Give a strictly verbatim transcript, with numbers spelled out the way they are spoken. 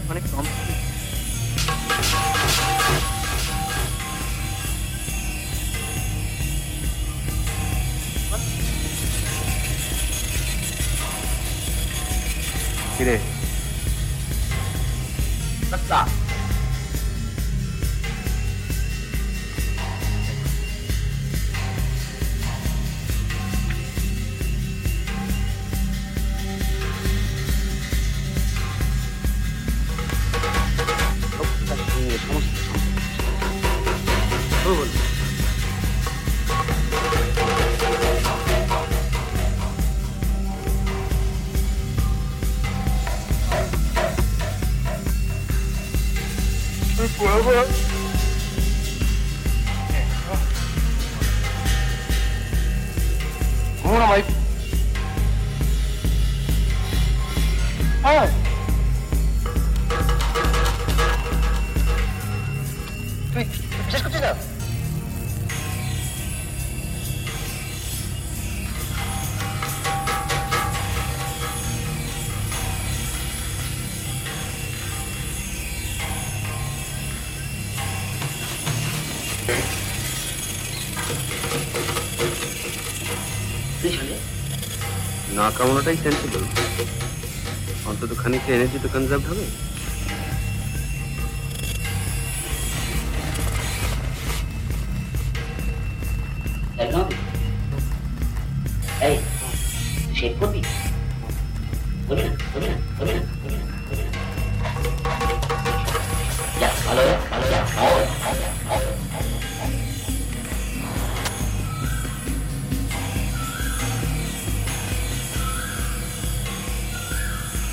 অনেক কম। কিরে আচ্ছা ঘুমো ভাই। হ্যাঁ তুই বিশ্বাস করছিস না? না কামনাটাই সেন্সিবল, অন্তত খানিকটা এনার্জি তো কনজার্ভ হবে। এই শেভ করবি? বলি না বলি না